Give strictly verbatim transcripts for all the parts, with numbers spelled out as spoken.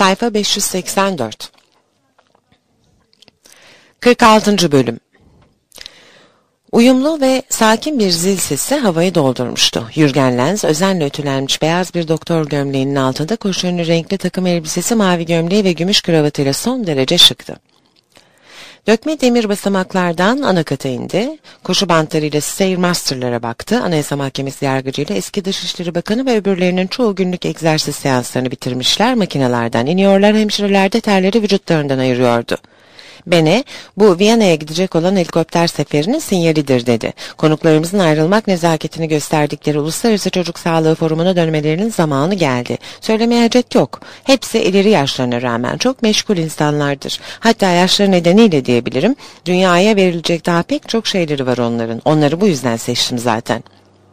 Sayfa beş yüz seksen dört. kırk altıncı. Bölüm. Uyumlu ve sakin bir zil sesi havayı doldurmuştu. Jürgen Lenz özenle ütülenmiş beyaz bir doktor gömleğinin altında kurşunlu renkli takım elbisesi, mavi gömleği ve gümüş kravatıyla son derece şıktı. Dökme demir basamaklardan ana kata indi. Koşu bantlarıyla Stairmaster'lara baktı. Anayasa Mahkemesi yargıcıyla eski Dışişleri Bakanı ve öbürlerinin çoğu günlük egzersiz seanslarını bitirmişler. Makinelerden iniyorlar, hemşireler de terleri vücutlarından ayırıyordu. Bene, bu Viyana'ya gidecek olan helikopter seferinin sinyalidir dedi. Konuklarımızın ayrılmak nezaketini gösterdikleri Uluslararası Çocuk Sağlığı Forumu'na dönmelerinin zamanı geldi. Söylemeye hacet yok. Hepsi ileri yaşlarına rağmen çok meşgul insanlardır. Hatta yaşları nedeniyle diyebilirim. Dünyaya verilecek daha pek çok şeyleri var onların. Onları bu yüzden seçtim zaten.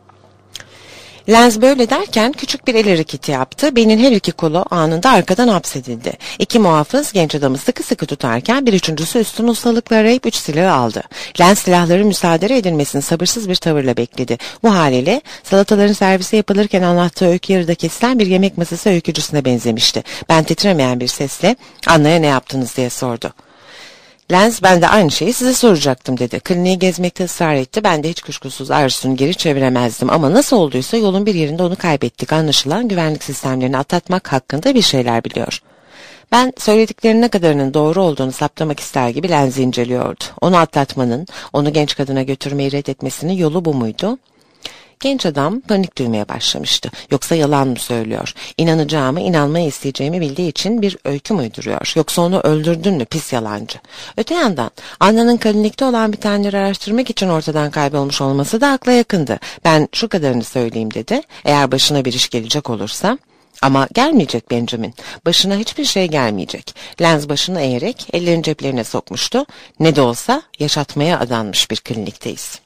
Lenz böyle derken küçük bir el hareketi yaptı. Beynin her iki kolu anında arkadan hapsedildi. İki muhafız genç adamı sıkı sıkı tutarken bir üçüncüsü üstün ustalıkla arayıp üç silahı aldı. Lenz silahların müsaade edilmesini sabırsız bir tavırla bekledi. Bu haliyle salataların servisi yapılırken anlattığı öykü yarıda kesilen bir yemek masası öykücüsüne benzemişti. Ben titremeyen bir sesle "Anlaya ne yaptınız?" diye sordu. Lenz, ben de aynı şeyi size soracaktım dedi. Kliniği gezmekte ısrar etti. Ben de hiç kuşkusuz Arzu'nu geri çeviremezdim ama nasıl olduysa yolun bir yerinde onu kaybettik. Anlaşılan güvenlik sistemlerini atlatmak hakkında bir şeyler biliyor. Ben söylediklerinin ne kadarının doğru olduğunu saptamak ister gibi Lenz'i inceliyordu. Onu atlatmanın, onu genç kadına götürmeyi reddetmesinin yolu bu muydu? Genç adam panik duymaya başlamıştı. Yoksa yalan mı söylüyor? İnanacağımı, inanmayı isteyeceğimi bildiği için bir öykü mü uyduruyor? Yoksa onu öldürdün mü pis yalancı? Öte yandan Anna'nın klinikte olan bitenleri araştırmak için ortadan kaybolmuş olması da akla yakındı. Ben şu kadarını söyleyeyim dedi. Eğer başına bir iş gelecek olursa... Ama gelmeyecek Benjamin. Başına hiçbir şey gelmeyecek. Lenz başını eğerek ellerini ceplerine sokmuştu. Ne de olsa yaşatmaya adanmış bir klinikteyiz.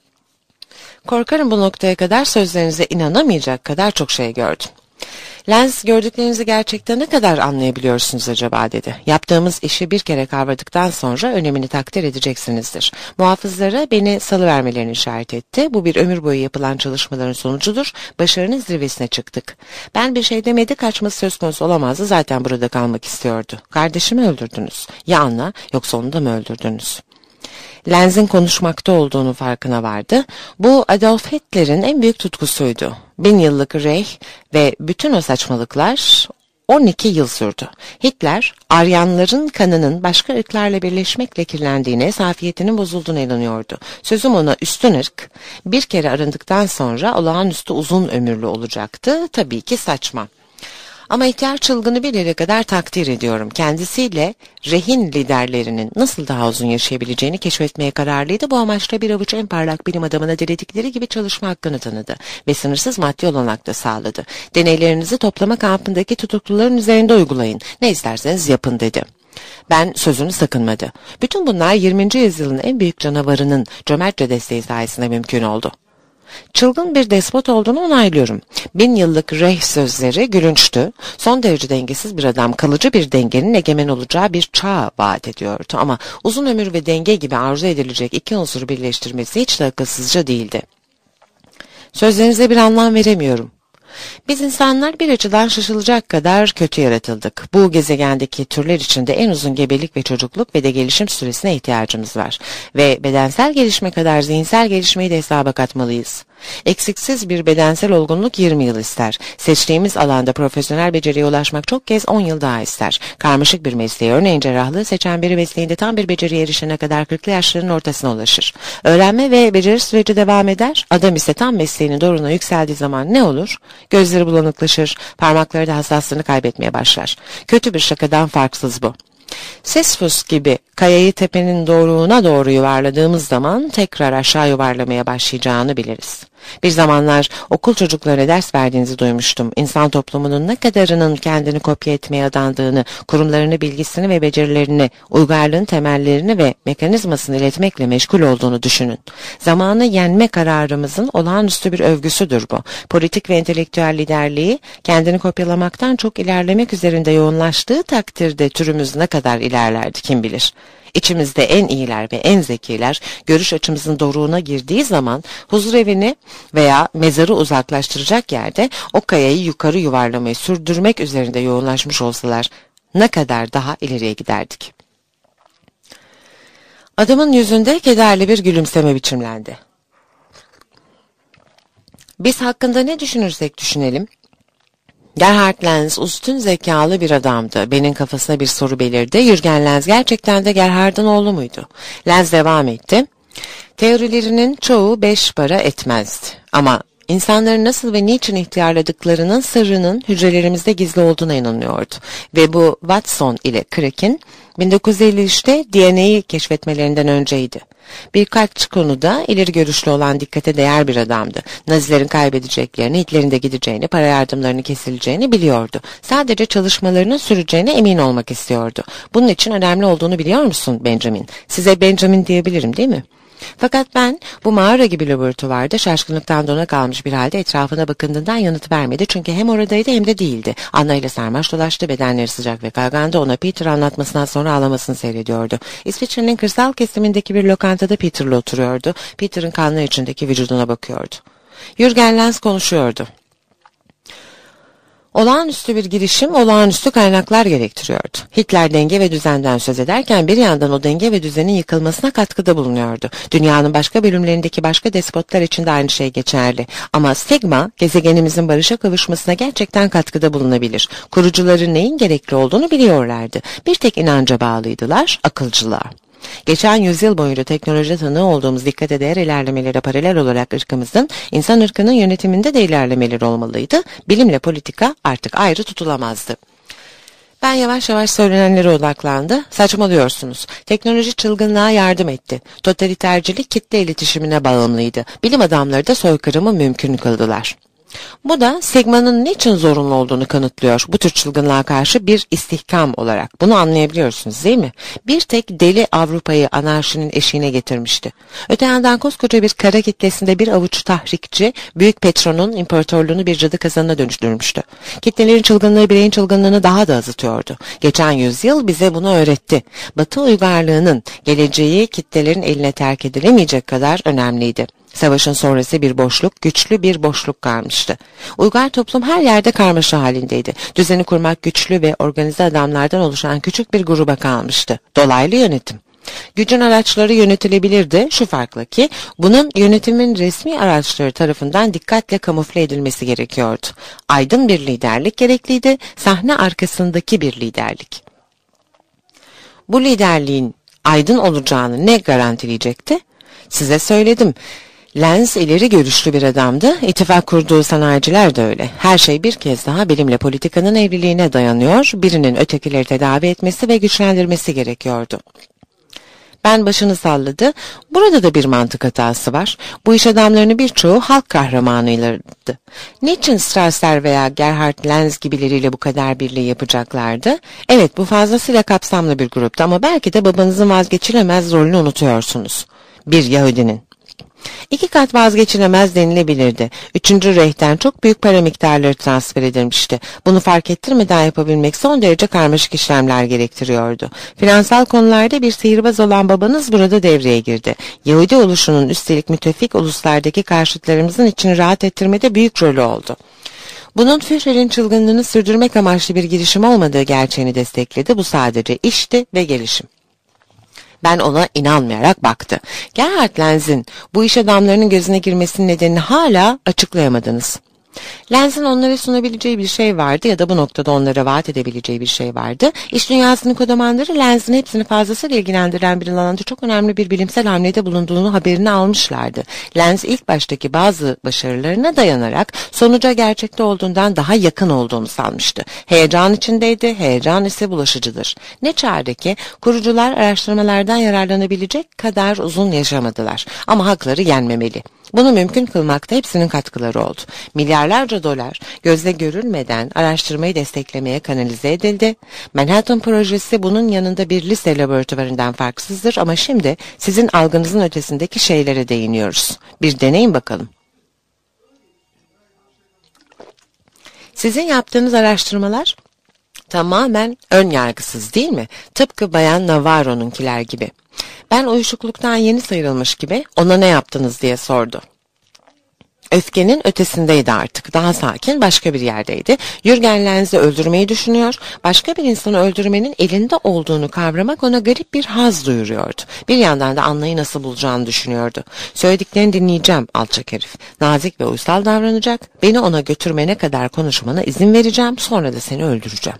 Korkarım bu noktaya kadar sözlerinize inanamayacak kadar çok şey gördüm. Lenz, gördüklerinizi gerçekten ne kadar anlayabiliyorsunuz acaba dedi. Yaptığımız işi bir kere kavradıktan sonra önemini takdir edeceksinizdir. Muhafızlara beni salıvermelerini işaret etti. Bu bir ömür boyu yapılan çalışmaların sonucudur. Başarının zirvesine çıktık. Ben bir şey demedi, kaçması söz konusu olamazdı. Zaten burada kalmak istiyordu. Kardeşimi öldürdünüz. Ya Anna, yoksa onu da mı öldürdünüz? Lenz'in konuşmakta olduğunu farkına vardı. Bu Adolf Hitler'in en büyük tutkusuydu. Bin yıllık Reich ve bütün o saçmalıklar on iki yıl sürdü. Hitler, Aryanların kanının başka ırklarla birleşmekle kirlendiğine, safiyetinin bozulduğuna inanıyordu. Sözüm ona üstün ırk, bir kere arındıktan sonra olağanüstü uzun ömürlü olacaktı. Tabii ki saçma. Ama ihtiyar çılgını bir yere kadar takdir ediyorum. Kendisiyle rehin liderlerinin nasıl daha uzun yaşayabileceğini keşfetmeye kararlıydı. Bu amaçla bir avuç en parlak bilim adamına diledikleri gibi çalışma hakkını tanıdı ve sınırsız maddi olanak da sağladı. Deneylerinizi toplama kampındaki tutukluların üzerinde uygulayın. Ne isterseniz yapın dedi. Ben sözünü sakınmadı. Bütün bunlar yirminci yüzyılın en büyük canavarının cömertçe desteği sayesinde mümkün oldu. Çılgın bir despot olduğunu onaylıyorum. Bin yıllık Reich sözleri gülünçtü. Son derece dengesiz bir adam kalıcı bir dengenin egemen olacağı bir çağ vaat ediyordu. Ama uzun ömür ve denge gibi arzu edilecek iki unsuru birleştirmesi hiç de akılsızca değildi. Sözlerinize bir anlam veremiyorum. Biz insanlar bir açıdan şaşılacak kadar kötü yaratıldık. Bu gezegendeki türler içinde en uzun gebelik ve çocukluk ve de gelişim süresine ihtiyacımız var. Ve bedensel gelişme kadar zihinsel gelişmeyi de hesaba katmalıyız. Eksiksiz bir bedensel olgunluk yirmi yıl ister. Seçtiğimiz alanda profesyonel beceriye ulaşmak çok kez on yıl daha ister. Karmaşık bir mesleği, örneğin cerrahlığı seçen biri mesleğinde tam bir beceriye erişene kadar kırklı yaşların ortasına ulaşır. Öğrenme ve beceri süreci devam eder. Adam ise tam mesleğinin doruna yükseldiği zaman ne olur? Gözleri bulanıklaşır, parmakları da hassaslığını kaybetmeye başlar. Kötü bir şakadan farksız bu. Sisyphus gibi kayayı tepenin doruğuna doğru yuvarladığımız zaman tekrar aşağı yuvarlamaya başlayacağını biliriz. Bir zamanlar okul çocuklarına ders verdiğinizi duymuştum. İnsan toplumunun ne kadarının kendini kopya etmeye adandığını, kurumlarını, bilgisini ve becerilerini, uygarlığın temellerini ve mekanizmasını iletmekle meşgul olduğunu düşünün. Zamanı yenme kararımızın olağanüstü bir övgüsüdür bu. Politik ve entelektüel liderliği kendini kopyalamaktan çok ilerlemek üzerinde yoğunlaştığı takdirde türümüz ne kadar ilerlerdi kim bilir. İçimizde en iyiler ve en zekiler görüş açımızın doruğuna girdiği zaman huzurevini veya mezarı uzaklaştıracak yerde o kayayı yukarı yuvarlamayı sürdürmek üzerinde yoğunlaşmış olsalar ne kadar daha ileriye giderdik. Adamın yüzünde kederli bir gülümseme biçimlendi. Biz hakkında ne düşünürsek düşünelim, Gerhard Lenz üstün zekalı bir adamdı. Ben'in kafasına bir soru belirdi. Jürgen Lenz gerçekten de Gerhard'ın oğlu muydu? Lenz devam etti. Teorilerinin çoğu beş para etmezdi. Ama İnsanların nasıl ve niçin ihtiyarladıklarının sırrının hücrelerimizde gizli olduğuna inanıyordu. Ve bu Watson ile Crick'in bin dokuz yüz elli üçte D N A'yı keşfetmelerinden önceydi. Birkaç konuda ileri görüşlü olan dikkate değer bir adamdı. Nazilerin kaybedeceklerini, Hitler'in de gideceğini, para yardımlarının kesileceğini biliyordu. Sadece çalışmalarının süreceğine emin olmak istiyordu. Bunun için önemli olduğunu biliyor musun Benjamin? Size Benjamin diyebilirim değil mi? Fakat ben bu mağara gibi laboratuvarda şaşkınlıktan dona kalmış bir halde etrafına bakındığından yanıt vermedi. Çünkü hem oradaydı hem de değildi. Anna ile sarmaş dolaştı, bedenleri sıcak ve kaygandı. Ona Peter anlatmasından sonra ağlamasını seyrediyordu. İsviçre'nin kırsal kesimindeki bir lokantada Peter'la oturuyordu. Peter'ın kanlı içindeki vücuduna bakıyordu. Jürgen Lenz konuşuyordu. Olağanüstü bir girişim, olağanüstü kaynaklar gerektiriyordu. Hitler denge ve düzenden söz ederken bir yandan o denge ve düzenin yıkılmasına katkıda bulunuyordu. Dünyanın başka bölümlerindeki başka despotlar için de aynı şey geçerli. Ama Sigma, gezegenimizin barışa kavuşmasına gerçekten katkıda bulunabilir. Kurucuların neyin gerekli olduğunu biliyorlardı. Bir tek inanca bağlıydılar, akılcılığa. Geçen yüzyıl boyunca teknolojide tanığı olduğumuz dikkate değer ilerlemelere paralel olarak ırkımızın insan ırkının yönetiminde de ilerlemeleri olmalıydı. Bilimle politika artık ayrı tutulamazdı. Ben yavaş yavaş söylenenlere odaklandı. Saçmalıyorsunuz. Teknoloji çılgınlığa yardım etti. Totalitercilik kitle iletişimine bağımlıydı. Bilim adamları da soykırımı mümkün kıldılar. Bu da Sigma'nın niçin zorunlu olduğunu kanıtlıyor. Bu tür çılgınlığa karşı bir istihkam olarak. Bunu anlayabiliyorsunuz değil mi? Bir tek deli Avrupa'yı anarşinin eşiğine getirmişti. Öte yandan koskoca bir kara kitlesinde bir avuç tahrikçi, Büyük Petron'un imparatorluğunu bir cadı kazanına dönüştürmüştü. Kitlelerin çılgınlığı bireyin çılgınlığını daha da azıtıyordu. Geçen yüzyıl bize bunu öğretti. Batı uygarlığının geleceği kitlelerin eline terk edilemeyecek kadar önemliydi. Savaşın sonrası bir boşluk, güçlü bir boşluk kalmıştı. Uygar toplum her yerde karmaşa halindeydi. Düzeni kurmak güçlü ve organize adamlardan oluşan küçük bir gruba kalmıştı. Dolaylı yönetim. Gücün araçları yönetilebilirdi, şu farkla ki bunun yönetimin resmi araçları tarafından dikkatle kamufle edilmesi gerekiyordu. Aydın bir liderlik gerekliydi, sahne arkasındaki bir liderlik. Bu liderliğin aydın olacağını ne garantileyecekti? Size söyledim. Lenz ileri görüşlü bir adamdı. İttifak kurduğu sanayiciler de öyle. Her şey bir kez daha bilimle politikanın evliliğine dayanıyor. Birinin ötekileri tedavi etmesi ve güçlendirmesi gerekiyordu. Ben başını salladı. Burada da bir mantık hatası var. Bu iş adamlarının birçoğu halk kahramanıylardı. Niçin Strasser veya Gerhard Lenz gibileriyle bu kadar birliği yapacaklardı? Evet, bu fazlasıyla kapsamlı bir gruptu ama belki de babanızın vazgeçilemez rolünü unutuyorsunuz. Bir Yahudinin. İki kat vazgeçilemez denilebilirdi. Üçüncü reyhten çok büyük para miktarları transfer edilmişti. Bunu fark ettirmeden yapabilmek son derece karmaşık işlemler gerektiriyordu. Finansal konularda bir sihirbaz olan babanız burada devreye girdi. Yahudi oluşunun üstelik müttefik uluslardaki karşıtlarımızın içini rahat ettirmede büyük rolü oldu. Bunun Führer'in çılgınlığını sürdürmek amaçlı bir girişim olmadığı gerçeğini destekledi. Bu sadece işti ve gelişim. Ben ona inanmayarak baktı. Gerhard Lenz'in bu iş adamlarının gözüne girmesinin nedenini hala açıklayamadınız. Lenz'in onlara sunabileceği bir şey vardı ya da bu noktada onlara vaat edebileceği bir şey vardı. İş dünyasının kodamanları Lenz'in hepsini fazlasıyla ilgilendiren bir alanda çok önemli bir bilimsel hamlede bulunduğunu haberini almışlardı. Lenz ilk baştaki bazı başarılarına dayanarak sonuca gerçekte olduğundan daha yakın olduğunu sanmıştı. Heyecan içindeydi, heyecan ise bulaşıcıdır. Ne çare ki kurucular araştırmalardan yararlanabilecek kadar uzun yaşamadılar ama hakları yenmemeli. Bunu mümkün kılmakta hepsinin katkıları oldu. Milyarlarca dolar gözle görülmeden araştırmayı desteklemeye kanalize edildi. Manhattan projesi bunun yanında bir lise laboratuvarından farksızdır ama şimdi sizin algınızın ötesindeki şeylere değiniyoruz. Bir deneyin bakalım. Sizin yaptığınız araştırmalar tamamen ön yargısız değil mi? Tıpkı Bayan Navarro'nunkiler gibi. Ben uyuşukluktan yeni sıyrılmış gibi ona ne yaptınız diye sordu. öfkenin ötesindeydi artık. Daha sakin, başka bir yerdeydi. Jürgen Lenz'i öldürmeyi düşünüyor. Başka bir insanı öldürmenin elinde olduğunu kavramak ona garip bir haz duyuruyordu. Bir yandan da Anna'yı nasıl bulacağını düşünüyordu. Söylediklerini dinleyeceğim alçak herif. Nazik ve uysal davranacak. Beni ona götürmene kadar konuşmana izin vereceğim. Sonra da seni öldüreceğim.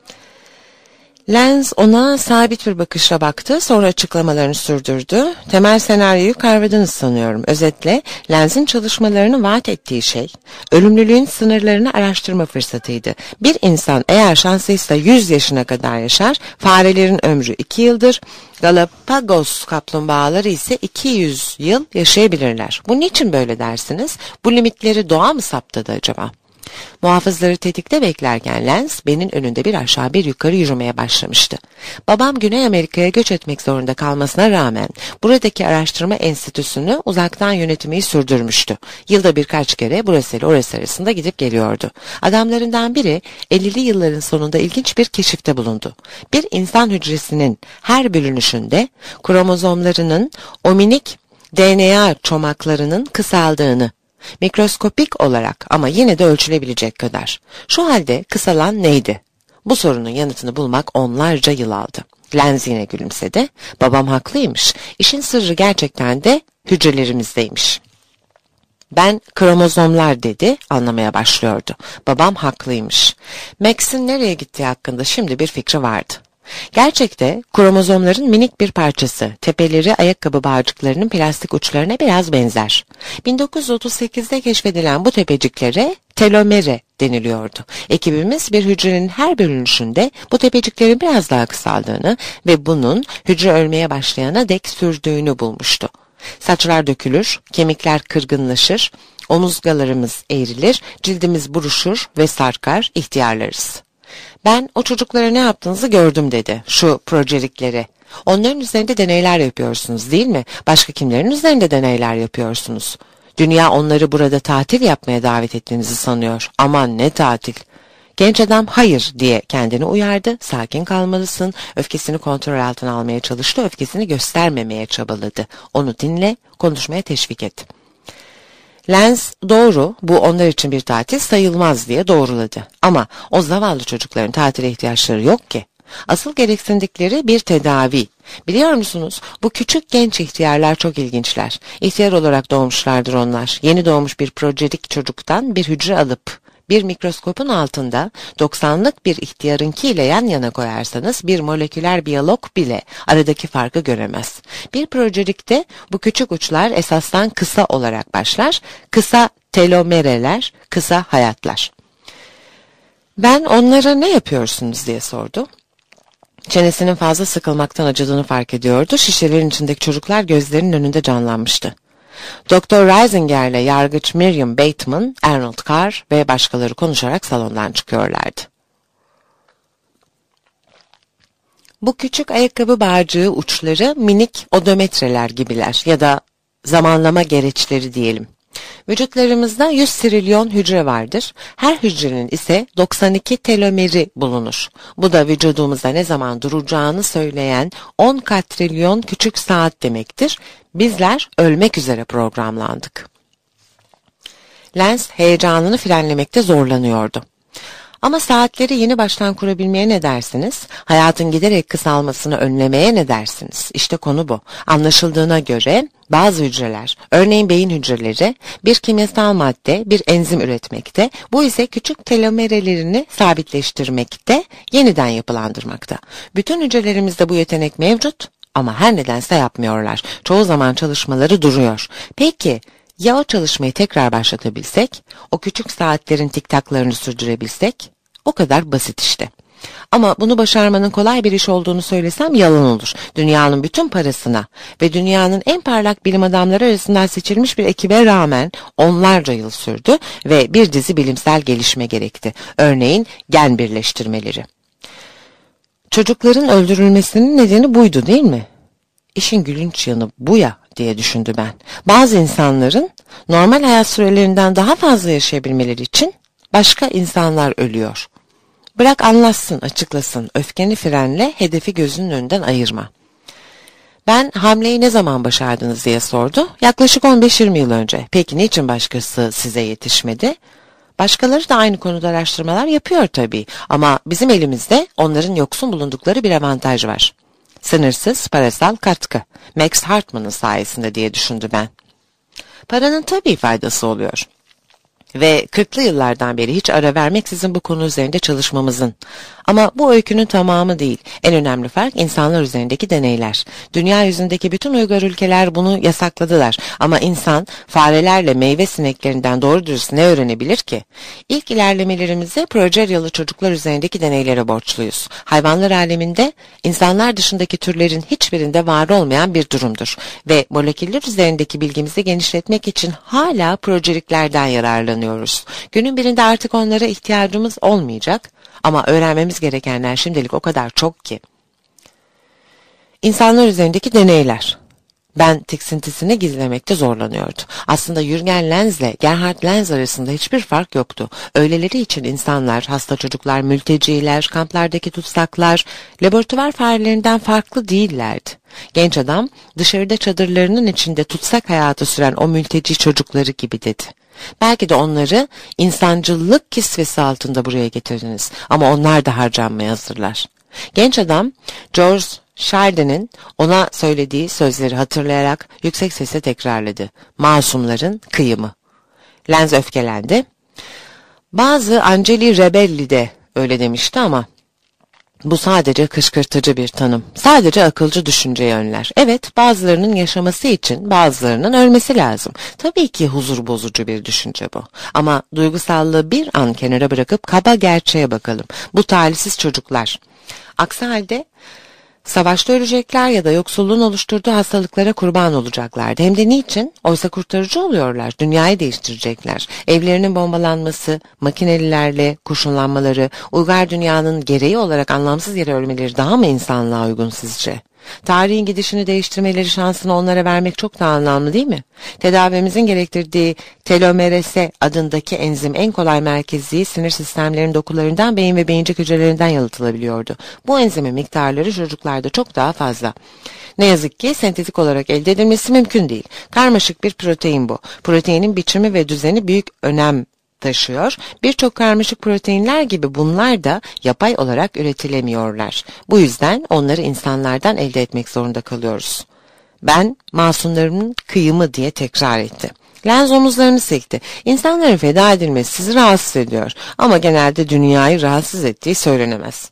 Lenz ona sabit bir bakışla baktı, sonra açıklamalarını sürdürdü. Temel senaryoyu kavradınız sanıyorum. Özetle, Lenz'in çalışmalarını vaat ettiği şey, ölümlülüğün sınırlarını araştırma fırsatıydı. Bir insan eğer şanslıysa yüz yaşına kadar yaşar, farelerin ömrü iki yıldır, Galapagos kaplumbağaları ise iki yüz yıl yaşayabilirler. Bu niçin böyle dersiniz? Bu limitleri doğa mı saptadı acaba? Muhafızları tetikte beklerken Lenz, benim önünde bir aşağı bir yukarı yürümeye başlamıştı. Babam Güney Amerika'ya göç etmek zorunda kalmasına rağmen buradaki araştırma enstitüsünü uzaktan yönetmeyi sürdürmüştü. Yılda birkaç kere burası ile orası arasında gidip geliyordu. Adamlarından biri ellili yılların sonunda ilginç bir keşifte bulundu. Bir insan hücresinin her bölünüşünde kromozomlarının o minik D N A çomaklarının kısaldığını, mikroskopik olarak ama yine de ölçülebilecek kadar. Şu halde kısalan neydi? Bu sorunun yanıtını bulmak onlarca yıl aldı. Lenz yine gülümsedi. Babam haklıymış. İşin sırrı gerçekten de hücrelerimizdeymiş. Ben kromozomlar dedi, anlamaya başlıyordu. Babam haklıymış. Max'in nereye gittiği hakkında şimdi bir fikri vardı. Gerçekte kromozomların minik bir parçası, tepeleri ayakkabı bağcıklarının plastik uçlarına biraz benzer. bin dokuz yüz otuz sekizde keşfedilen bu tepeciklere telomere deniliyordu. Ekibimiz bir hücrenin her bölünüşünde bu tepeciklerin biraz daha kısaldığını ve bunun hücre ölmeye başlayana dek sürdüğünü bulmuştu. Saçlar dökülür, kemikler kırgınlaşır, omuzgalarımız eğrilir, cildimiz buruşur ve sarkar, ihtiyarlarız. Ben o çocuklara ne yaptığınızı gördüm dedi, şu projelikleri. Onların üzerinde deneyler yapıyorsunuz değil mi? Başka kimlerin üzerinde deneyler yapıyorsunuz? Dünya onları burada tatil yapmaya davet ettiğinizi sanıyor. Aman ne tatil. Genç adam hayır diye kendini uyardı. Sakin kalmalısın. Öfkesini kontrol altına almaya çalıştı. Öfkesini göstermemeye çabaladı. Onu dinle, konuşmaya teşvik et. Lenz doğru, bu onlar için bir tatil sayılmaz diye doğruladı. Ama o zavallı çocukların tatile ihtiyaçları yok ki. Asıl gereksindikleri bir tedavi. Biliyor musunuz, bu küçük genç ihtiyarlar çok ilginçler. İhtiyar olarak doğmuşlardır onlar. Yeni doğmuş bir projelik çocuktan bir hücre alıp bir mikroskopun altında doksanlık bir ihtiyarınkiyle yan yana koyarsanız bir moleküler biyolog bile aradaki farkı göremez. Bir projelikte bu küçük uçlar esasdan kısa olarak başlar. Kısa telomereler, kısa hayatlar. Ben onlara ne yapıyorsunuz diye sordu. Çenesinin fazla sıkılmaktan acıdığını fark ediyordu. Şişelerin içindeki çocuklar gözlerinin önünde canlanmıştı. Doktor Reisinger'le yargıç Miriam Bateman, Arnold Carr ve başkaları konuşarak salondan çıkıyorlardı. Bu küçük ayakkabı bağcığı uçları minik odometreler gibiler ya da zamanlama gereçleri diyelim. Vücutlarımızda yüz trilyon hücre vardır. Her hücrenin ise doksan iki telomeri bulunur. Bu da vücudumuzda ne zaman duracağını söyleyen on katrilyon küçük saat demektir. Bizler ölmek üzere programlandık. Lenz heyecanını frenlemekte zorlanıyordu. Ama saatleri yeni baştan kurabilmeye ne dersiniz? Hayatın giderek kısalmasını önlemeye ne dersiniz? İşte konu bu. Anlaşıldığına göre bazı hücreler, örneğin beyin hücreleri, bir kimyasal madde, bir enzim üretmekte, bu ise küçük telomerelerini sabitleştirmekte, yeniden yapılandırmakta. Bütün hücrelerimizde bu yetenek mevcut ama her nedense yapmıyorlar. Çoğu zaman çalışmaları duruyor. Peki, ya o çalışmayı tekrar başlatabilsek, o küçük saatlerin tiktaklarını sürdürebilsek, o kadar basit işte. Ama bunu başarmanın kolay bir iş olduğunu söylesem yalan olur. Dünyanın bütün parasına ve dünyanın en parlak bilim adamları arasından seçilmiş bir ekibe rağmen onlarca yıl sürdü ve bir dizi bilimsel gelişme gerekti. Örneğin gen birleştirmeleri. Çocukların öldürülmesinin nedeni buydu değil mi? İşin gülünç yanı bu ya diye düşündü ben. Bazı insanların normal hayat sürelerinden daha fazla yaşayabilmeleri için başka insanlar ölüyor. Bırak anlatsın, açıklasın. Öfkeni frenle, hedefi gözünün önünden ayırma. Ben hamleyi ne zaman başardınız diye sordu. Yaklaşık on beş yirmi yıl önce. Peki niçin başkası size yetişmedi? Başkaları da aynı konuda araştırmalar yapıyor tabii. Ama bizim elimizde onların yoksun bulundukları bir avantaj var. Sınırsız parasal katkı. Max Hartman'ın sayesinde diye düşündü ben. Paranın tabii faydası oluyor. Ve kırklı yıllardan beri hiç ara vermeksizin bu konu üzerinde çalışmamızın. Ama bu öykünün tamamı değil. En önemli fark insanlar üzerindeki deneyler. Dünya yüzündeki bütün uygar ülkeler bunu yasakladılar. Ama insan farelerle meyve sineklerinden doğru dürüst ne öğrenebilir ki? İlk ilerlemelerimizi projeryalı çocuklar üzerindeki deneylere borçluyuz. Hayvanlar aleminde insanlar dışındaki türlerin hiçbirinde var olmayan bir durumdur. Ve moleküller üzerindeki bilgimizi genişletmek için hala projeliklerden yararlanıyoruz. Günün birinde artık onlara ihtiyacımız olmayacak. Ama öğrenmemiz gerekenler şimdilik o kadar çok ki. İnsanlar üzerindeki deneyler. Ben tiksintisini gizlemekte zorlanıyordu. Aslında Jürgen Lenz ile Gerhard Lenz arasında hiçbir fark yoktu. Öyleleri için insanlar, hasta çocuklar, mülteciler, kamplardaki tutsaklar, laboratuvar farelerinden farklı değillerdi. Genç adam dışarıda çadırlarının içinde tutsak hayatı süren o mülteci çocukları gibi dedi. Belki de onları insancıllık kisvesi altında buraya getirdiniz ama onlar da harcanmaya hazırlar. Genç adam George Chardin'in ona söylediği sözleri hatırlayarak yüksek sesle tekrarladı. Masumların kıyımı. Lenz öfkelendi. Bazı Angeli Rebelli de öyle demişti ama bu sadece kışkırtıcı bir tanım. Sadece akılcı düşünceyi önler. Evet, bazılarının yaşaması için bazılarının ölmesi lazım. Tabii ki huzur bozucu bir düşünce bu. Ama duygusallığı bir an kenara bırakıp kaba gerçeğe bakalım. Bu talihsiz çocuklar. Aksi halde savaşta ölecekler ya da yoksulluğun oluşturduğu hastalıklara kurban olacaklardı. Hem de niçin? Oysa kurtarıcı oluyorlar. Dünyayı değiştirecekler. Evlerinin bombalanması, makinelilerle kurşunlanmaları, uygar dünyanın gereği olarak anlamsız yere ölmeleri daha mı insanlığa uygun sizce? Tarihin gidişini değiştirmeleri şansını onlara vermek çok daha anlamlı değil mi? Tedavimizin gerektirdiği telomerase adındaki enzim en kolay merkezi sinir sistemlerinin dokularından beyin ve beyincik hücrelerinden yalıtılabiliyordu. Bu enzimin miktarları çocuklarda çok daha fazla. Ne yazık ki sentetik olarak elde edilmesi mümkün değil. Karmaşık bir protein bu. Proteinin biçimi ve düzeni büyük önem taşıyor. Birçok karmaşık proteinler gibi bunlar da yapay olarak üretilemiyorlar. Bu yüzden onları insanlardan elde etmek zorunda kalıyoruz. Ben masumlarımın kıyımı diye tekrar etti. Lenz omuzlarını silkti. İnsanların feda edilmesi sizi rahatsız ediyor ama genelde dünyayı rahatsız ettiği söylenemez.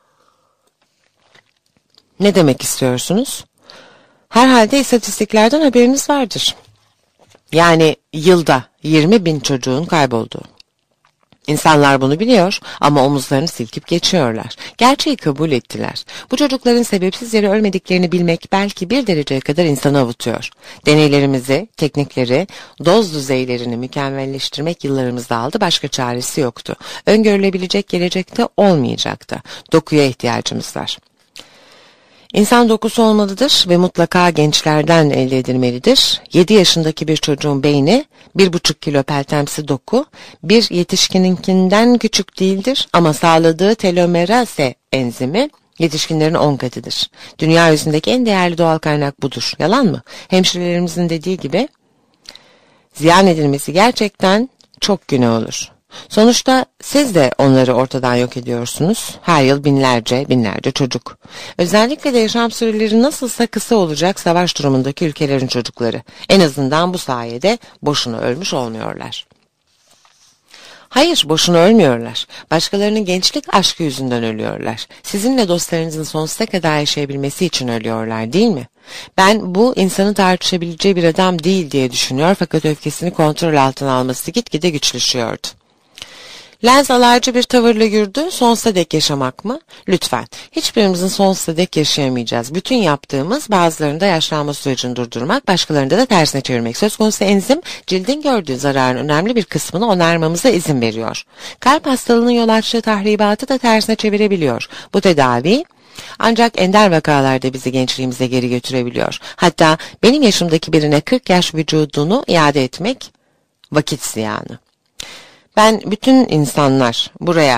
Ne demek istiyorsunuz? Herhalde istatistiklerden haberiniz vardır. Yani yılda yirmi bin çocuğun kaybolduğu. İnsanlar bunu biliyor ama omuzlarını silkip geçiyorlar. Gerçeği kabul ettiler. Bu çocukların sebepsiz yere ölmediklerini bilmek belki bir dereceye kadar insanı avutuyor. Deneylerimizi, teknikleri, doz düzeylerini mükemmelleştirmek yıllarımızda aldı, başka çaresi yoktu. Öngörülebilecek gelecekte olmayacaktı. Dokuya ihtiyacımız var. İnsan dokusu olmalıdır ve mutlaka gençlerden elde edilmelidir. yedi yaşındaki bir çocuğun beyni bir buçuk kilo peltemsi doku bir yetişkininkinden küçük değildir ama sağladığı telomerase enzimi yetişkinlerin on katıdır. Dünya yüzündeki en değerli doğal kaynak budur. Yalan mı? Hemşirelerimizin dediği gibi ziyan edilmesi gerçekten çok günah olur. Sonuçta siz de onları ortadan yok ediyorsunuz. Her yıl binlerce binlerce çocuk. Özellikle de yaşam süreleri nasılsa kısa olacak savaş durumundaki ülkelerin çocukları. En azından bu sayede boşuna ölmüş olmuyorlar. Hayır, boşuna ölmüyorlar. Başkalarının gençlik aşkı yüzünden ölüyorlar. Sizinle dostlarınızın sonsuza kadar yaşayabilmesi için ölüyorlar, değil mi? Ben bu insanın tartışabileceği bir adam değil diye düşünüyor fakat öfkesini kontrol altına alması gitgide güçleşiyordu. Lenz alaycı bir tavırla yürüdü. Sonsuza dek yaşamak mı? Lütfen. Hiçbirimizin sonsuza dek yaşayamayacağız. Bütün yaptığımız bazılarında yaşlanma sürecini durdurmak, başkalarında da tersine çevirmek. Söz konusu enzim, cildin gördüğü zararın önemli bir kısmını onarmamıza izin veriyor. Kalp hastalığının yol açtığı tahribatı da tersine çevirebiliyor. Bu tedavi ancak ender vakalarda bizi gençliğimize geri götürebiliyor. Hatta benim yaşımdaki birine kırk yaş vücudunu iade etmek vakit ziyanı. Ben bütün insanlar buraya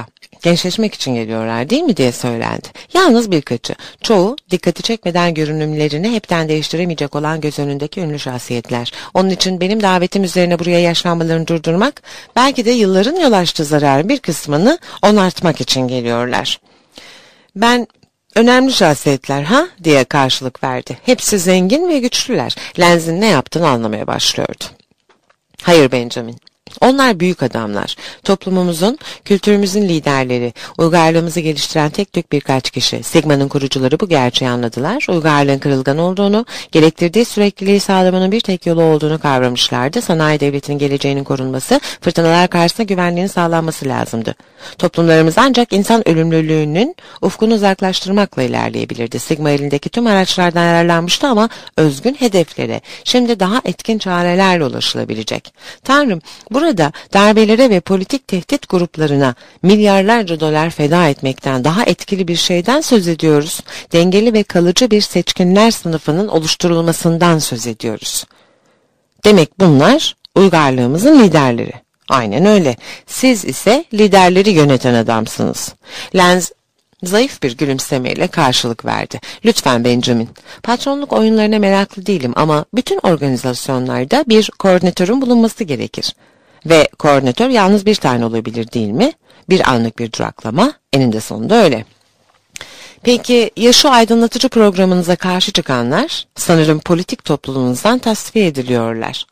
gençleşmek için geliyorlar değil mi diye söylendi. Yalnız birkaçı. Çoğu dikkati çekmeden görünümlerini hepten değiştiremeyecek olan göz önündeki ünlü şahsiyetler. Onun için benim davetim üzerine buraya yaşlanmalarını durdurmak, belki de yılların yol açtığı zararın bir kısmını onartmak için geliyorlar. Ben önemli şahsiyetler ha diye karşılık verdi. Hepsi zengin ve güçlüler. Lens'in ne yaptığını anlamaya başlıyordu. Hayır Benjamin. Onlar büyük adamlar. Toplumumuzun, kültürümüzün liderleri, uygarlığımızı geliştiren tek tük birkaç kişi. Sigma'nın kurucuları bu gerçeği anladılar. Uygarlığın kırılgan olduğunu, gerektirdiği sürekliliği sağlamanın bir tek yolu olduğunu kavramışlardı. Sanayi devletinin geleceğinin korunması, fırtınalar karşısında güvenliğinin sağlanması lazımdı. Toplumlarımız ancak insan ölümlülüğünün ufkunu uzaklaştırmakla ilerleyebilirdi. Sigma elindeki tüm araçlardan yararlanmıştı ama özgün hedeflere, şimdi daha etkin çarelerle ulaşılabilecek. Tanrım, burada darbelere ve politik tehdit gruplarına milyarlarca dolar feda etmekten daha etkili bir şeyden söz ediyoruz. Dengeli ve kalıcı bir seçkinler sınıfının oluşturulmasından söz ediyoruz. Demek bunlar uygarlığımızın liderleri. Aynen öyle. Siz ise liderleri yöneten adamsınız. Lens zayıf bir gülümsemeyle karşılık verdi. Lütfen Benjamin. Patronluk oyunlarına meraklı değilim ama bütün organizasyonlarda bir koordinatörün bulunması gerekir. Ve koordinatör yalnız bir tane olabilir değil mi? Bir anlık bir duraklama, eninde sonunda öyle. Peki ya şu aydınlatıcı programınıza karşı çıkanlar? Sanırım politik topluluğunuzdan tasfiye ediliyorlar.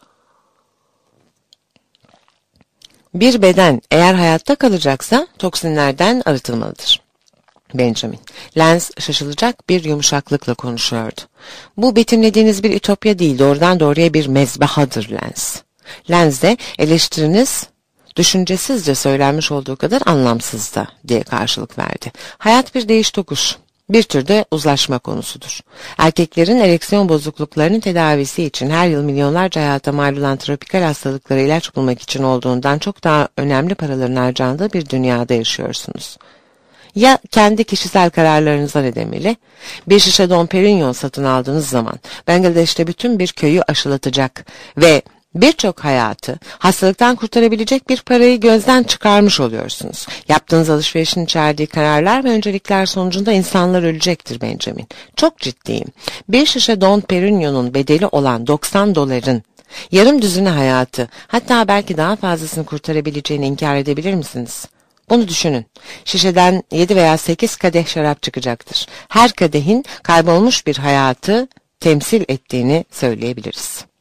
Bir beden eğer hayatta kalacaksa toksinlerden arıtılmalıdır. Benjamin. Lens şaşılacak bir yumuşaklıkla konuşuyordu. Bu betimlediğiniz bir ütopya değil, doğrudan doğruya bir mezbahadır Lens. Lens'de eleştiriniz düşüncesizce söylenmiş olduğu kadar anlamsız da diye karşılık verdi. Hayat bir değiş tokuş. Bir türde uzlaşma konusudur. Erkeklerin ereksiyon bozukluklarının tedavisi için her yıl milyonlarca hayata mal olan tropikal hastalıklara ilaç bulmak için olduğundan çok daha önemli paraların harcandığı bir dünyada yaşıyorsunuz. Ya kendi kişisel kararlarınıza nedeniyle bir şişe Dom Perignon satın aldığınız zaman Bangladeş'te bütün bir köyü aşılatacak ve birçok hayatı hastalıktan kurtarabilecek bir parayı gözden çıkarmış oluyorsunuz. Yaptığınız alışverişin içerdiği kararlar ve öncelikler sonucunda insanlar ölecektir Benjamin. Çok ciddiyim. Bir şişe Dom Perignon'un bedeli olan doksan doların yarım düzine hayatı, hatta belki daha fazlasını kurtarabileceğini inkar edebilir misiniz? Bunu düşünün. Şişeden yedi veya sekiz kadeh şarap çıkacaktır. Her kadehin kaybolmuş bir hayatı temsil ettiğini söyleyebiliriz.